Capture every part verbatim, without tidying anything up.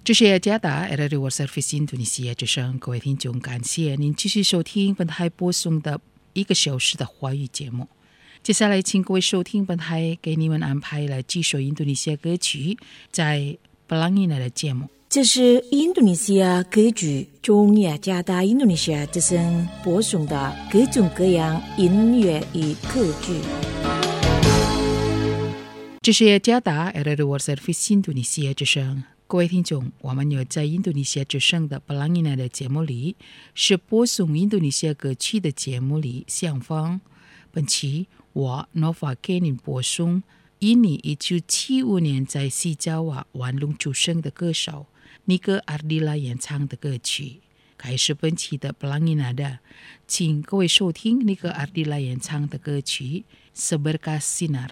这是加达 R R World Service Indonesia 之声，各位听众，感谢您继续收听本台播送的一个小时的华语节目。接下来请各位收听本台给你们安排了几首印度尼西亚歌曲，在布朗尼纳的节目。 这是印度尼西亚歌剧中雅加达印度尼西亚之声播送的各种各样音乐与歌剧。 这是加达 R R World Service 印度尼西亚之声，各位听众，我们有在印度尼西亚之声的布朗尼纳的节目里，是播送印度尼西亚歌曲的节目里相逢。本期我 Nova 给您播送印尼一九七五年在西爪哇万隆出生的歌手尼格阿迪拉演唱的歌曲。开始本期的布朗尼纳的，请各位收听尼格阿迪拉演唱的歌曲 Seberkas Sinar。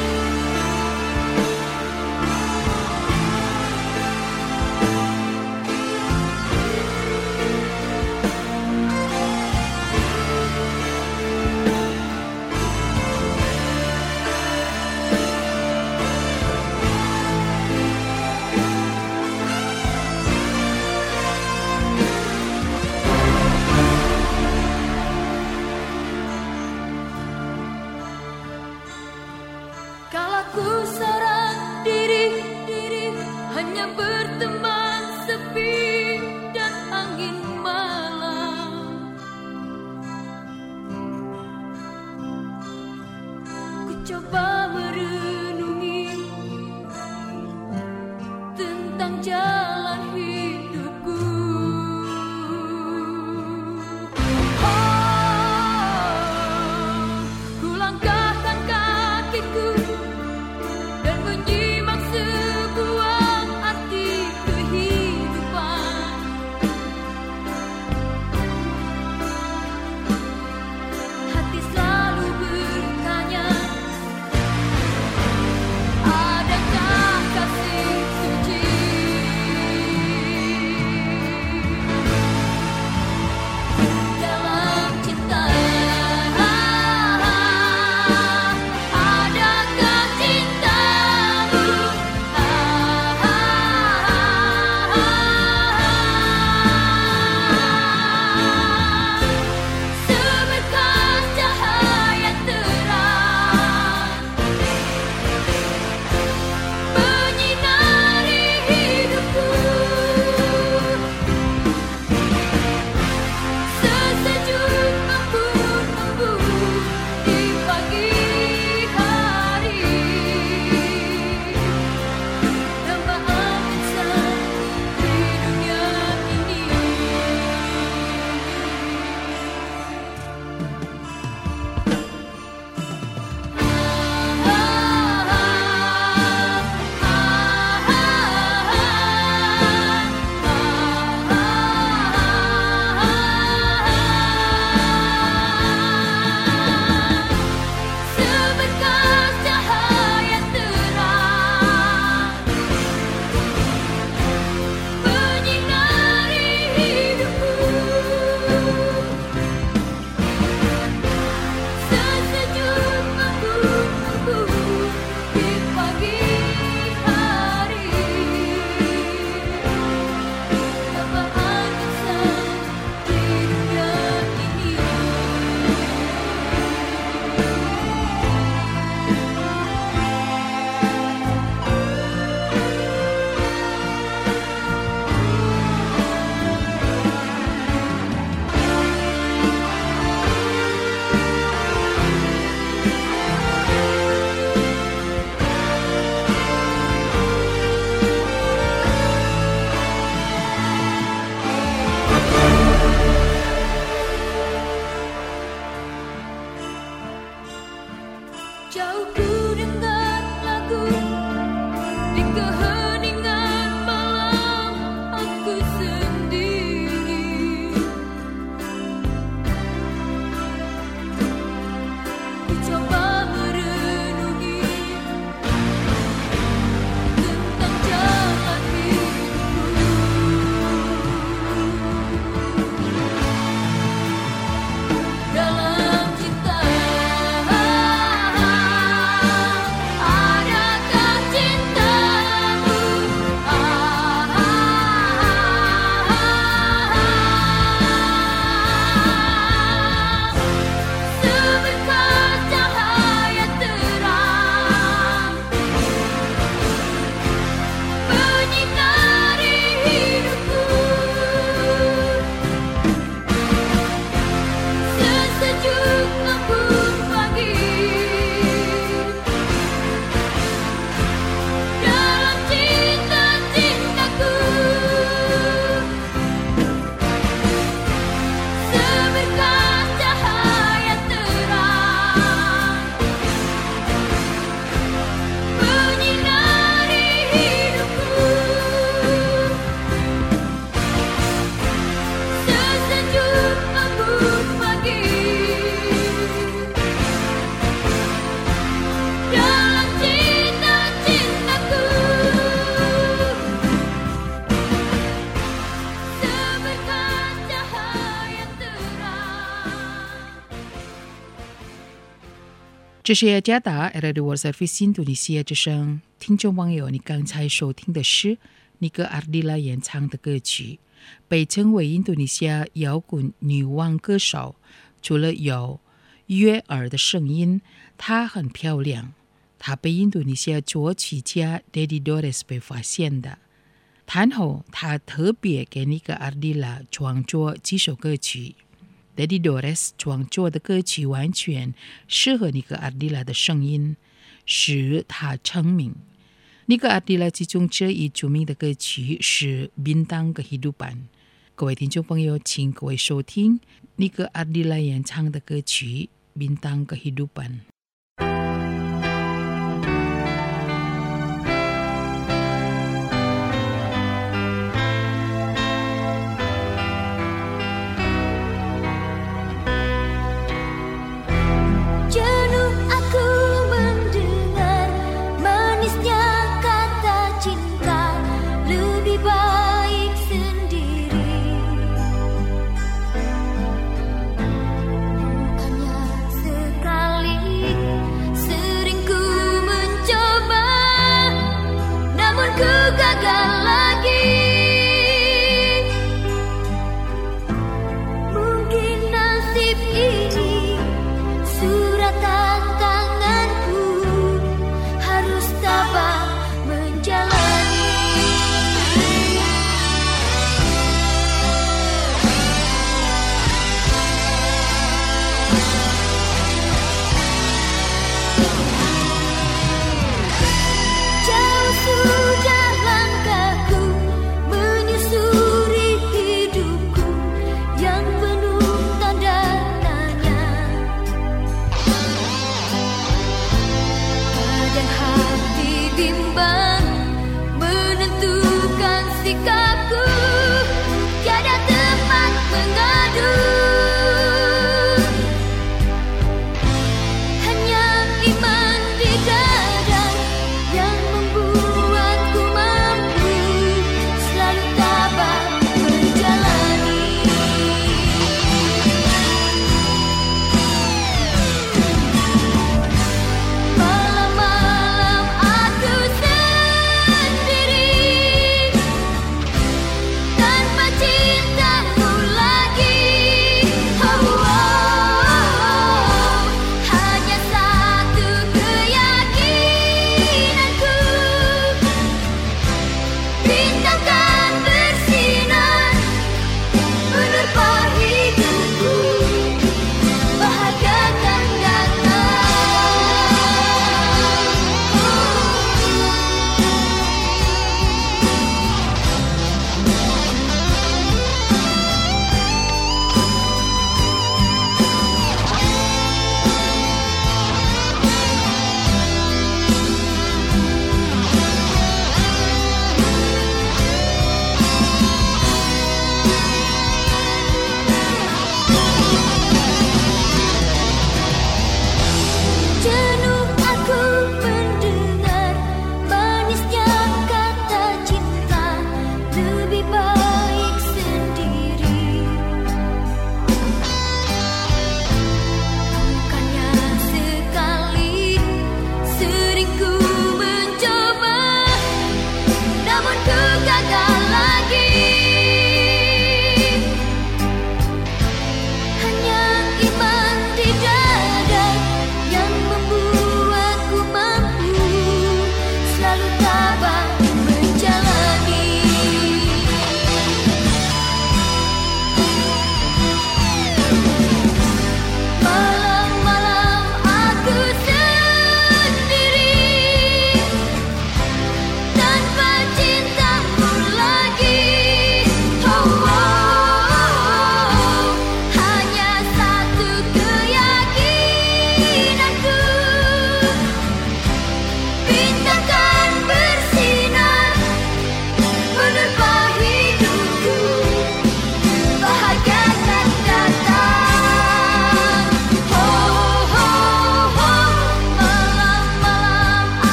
Coba merenungi tentang jalan hidupku. Oh, ku langkahkan kakiku dan menyimak sebuah arti kehidupan. 这是加达 R R World Service Indonesia 之声，听众朋友，你刚才收听的是尼格阿迪拉演唱的歌曲，被称为印度尼西亚摇滚女王歌手。除了有悦耳的声音，她很漂亮。她被印度尼西亚作曲家 Dedi Dores 被发现的。谈后，她特别给尼格阿迪拉创作几首歌曲。Dedi Dores 创作的歌曲完全适合尼格阿迪拉的声音，使她成名。尼格阿迪拉其中这一著名的歌曲是《Bintang Kehidupan》。各位听众朋友，请各位收听尼格阿迪拉演唱的歌曲《Bintang Kehidupan》。 Bukannya sekali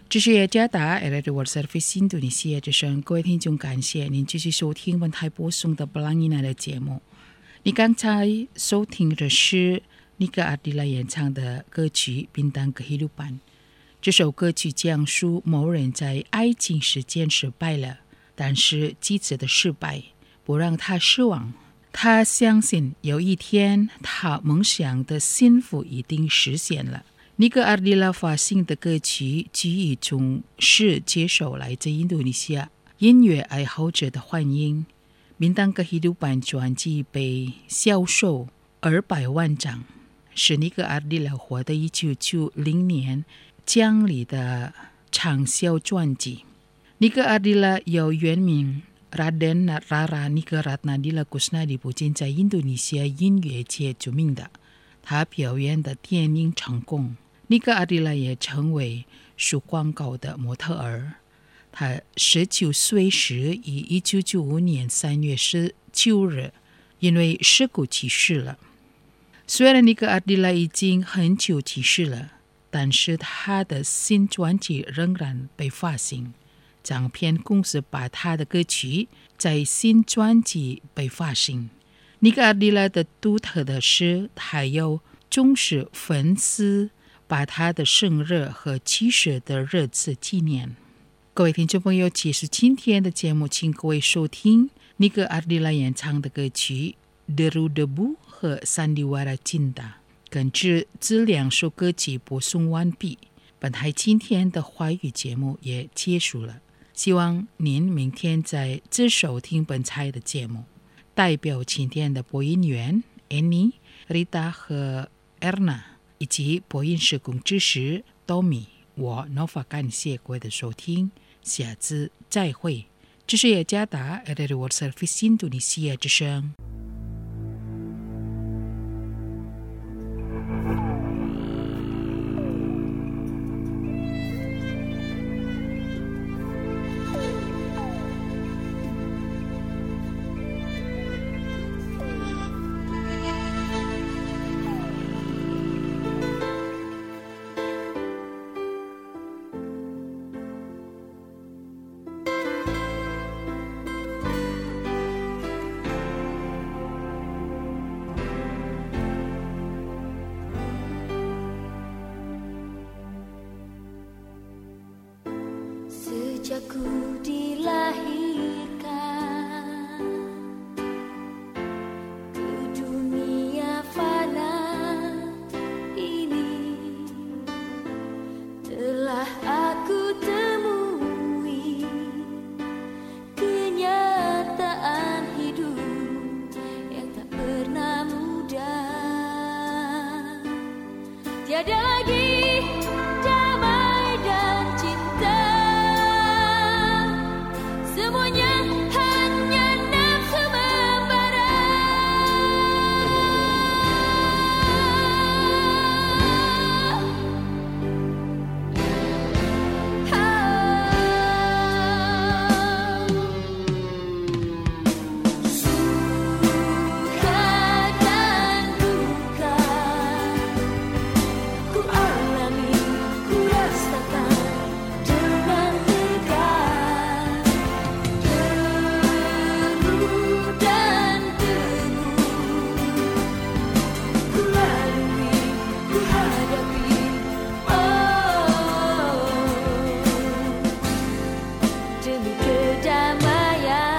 这是雅加达 R R World Service 印度尼西亚之声，各位听众，感谢您继续收听本台播送的布朗伊娜的节目。你刚才收听的是尼格阿迪拉演唱的歌曲《Bintang Kehidupan》。这首歌曲讲述某人在爱情实践失败了，但是几次的失败不让他失望。他相信有一天他梦想的幸福一定实现了。尼格阿迪拉发行的歌曲基于中是接受来自印度尼西亚音乐爱好者的欢迎。Bintang Kehidupan专辑被销售二百万张，是尼格阿迪拉获得一九九零年奖励的畅销专辑。尼格阿迪拉由原名 Raden Rara Nigaratnadila Kusnadi 不仅在印度尼西亚音乐界著名的，他表演的电影成功。尼格阿迪拉也成为属广告的模特儿。他十九岁时于一九九五年三月十九日因为事故去世了。虽然尼格阿迪拉已经很久去世了，但是他的新专辑仍然被发行。唱片公司把他的歌曲在新专辑被发行。尼格阿迪拉的独特的是，还有忠实粉丝把他的生日和去世的日子纪念。各位听众朋友，其实今天的节目，请各位收听尼格阿迪拉演唱的歌曲《Deru Debu》和《Sandiwara Cinta》。根据这两首歌曲播送完毕，本台今天的华语节目也结束了。希望您明天再次收听本台的节目。代表今天的播音员 Annie、Rita 和 Erna，以及播音室工知识 Tommy， 我 Nova 感谢各位的收听，下次再会。这是雅加达 R R World Service 印度尼西亚之声。 Sejak ku dilahirkan ke dunia fana ini, telah aku temui kenyataan hidup yang tak pernah mudah. Tiada lagi damai dan cinta, semuanya hanya nafsu membara. Suka dan duka ku alami, ku rasakan dengan tegar. Deru dan debu ku lalui, ku hadapi, oh, demi kedamaian.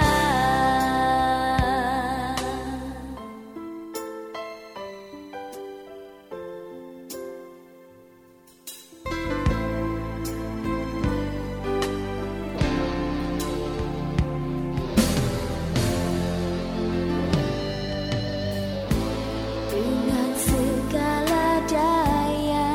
Dengan segala daya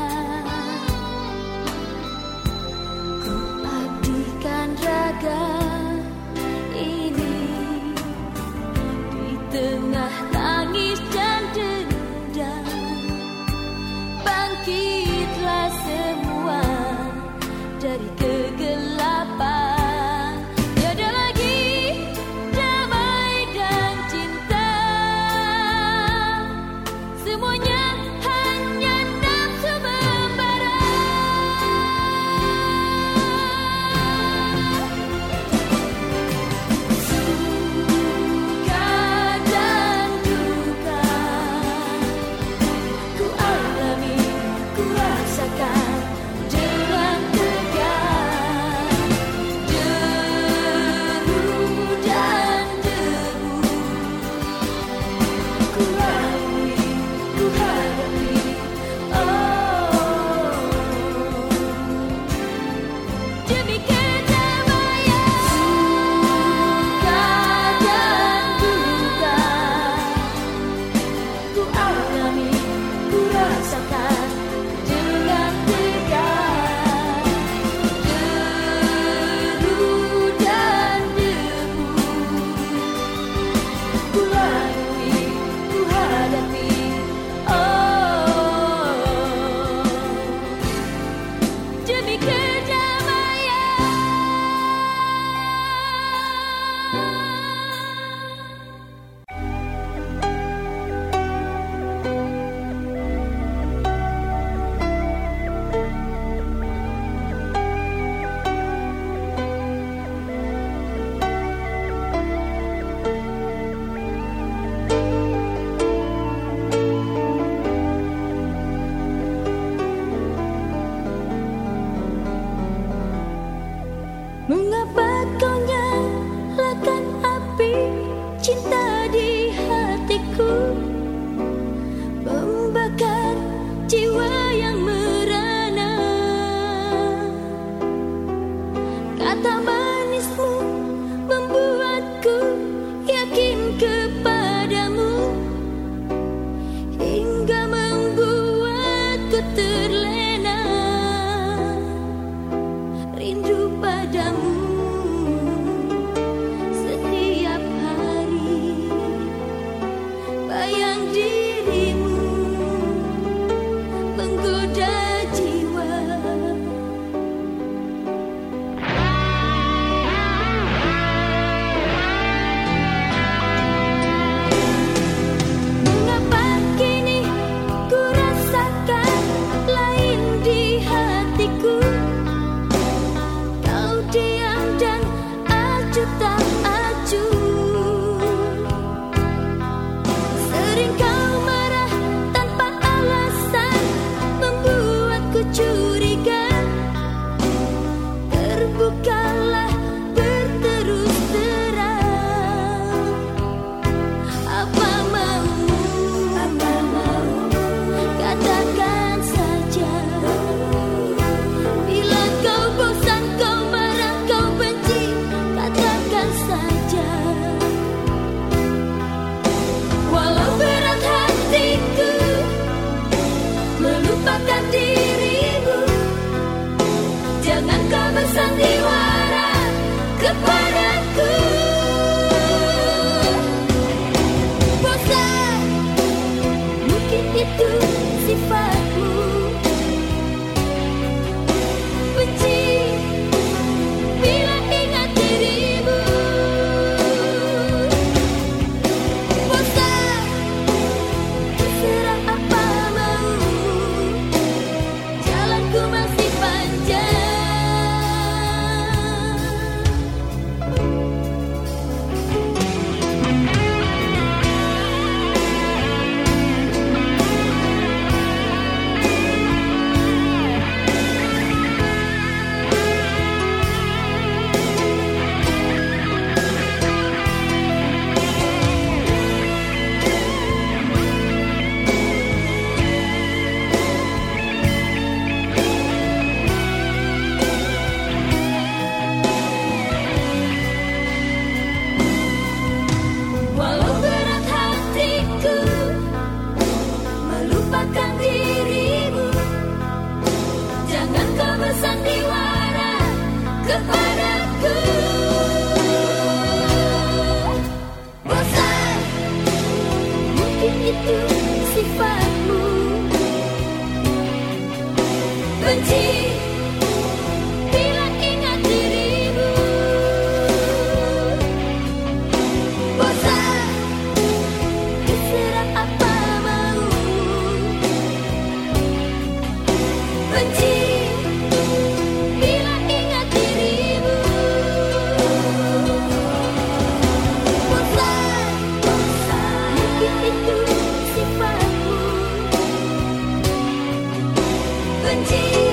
ku abdikan raga ini, di tengah tangis dan dendam bangkitlah semua dari kegelapan. Tiada lagi damai dan cinta, semuanya hanya nafsu membara. yang merana. Kata manismu membuatku yakin kepadamu, hingga membuatku terlena rindu padamu. Setiap hari bayang dirimu menggoda jiwa. Mengapa kini ku rasakan lain di hatiku? Kau diam dan acuh tak acuh. Sering kau marah tanpa alasan, membuatku curiga. Terbukalah berterus terang. Apa maumu? Apa maumu? Katakan saja. Bila kau bosan, kau marah, kau benci, katakan saja. Walau berat hatiku melupakan dirimu, jangan kau bersandiwara kepadaku. Bosan, mungkin itu sifatmu. Benci bila ingat dirimu. Bosan, terserah apa maumu, jalanku masih panjang. Walau berat hatiku melupakan dirimu, jangan kau bersandiwara kepadaku. Bosan, mungkin itu sifatmu. Benci bila ingat dirimu. Bosan, terserah apa maumu. Benci bila ingat dirimu. Bosan, mungkin itu sifatmu. Benci